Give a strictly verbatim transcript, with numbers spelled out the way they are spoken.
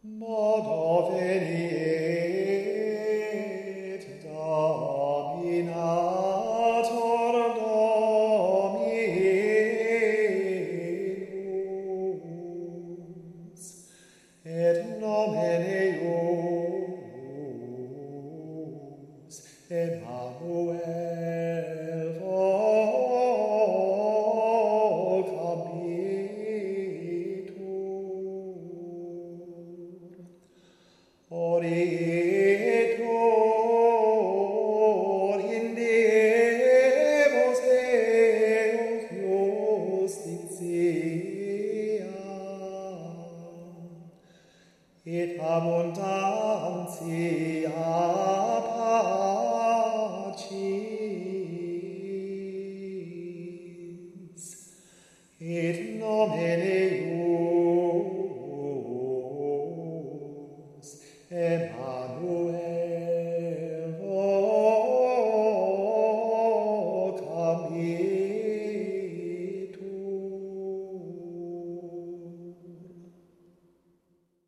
Modo veniet Dominator Dominus, et nomen eius Emmanuel vocabitur. Oritur in Deus eos justitia, et abundantia pacis, et nomen eius Emmanuel